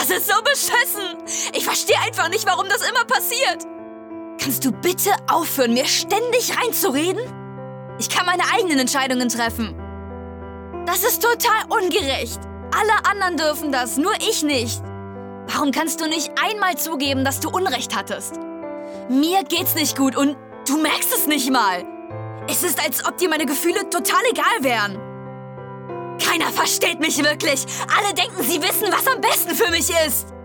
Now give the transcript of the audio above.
Das ist so beschissen. Ich verstehe einfach nicht, warum das immer passiert. Kannst du bitte aufhören, mir ständig reinzureden? Ich kann meine eigenen Entscheidungen treffen. Das ist total ungerecht. Alle anderen dürfen das, nur ich nicht. Warum kannst du nicht einmal zugeben, dass du Unrecht hattest? Mir geht's nicht gut und du merkst es nicht mal. Es ist, als ob dir meine Gefühle total egal wären. Keiner versteht mich wirklich. Alle denken, sie wissen, was am besten für mich ist.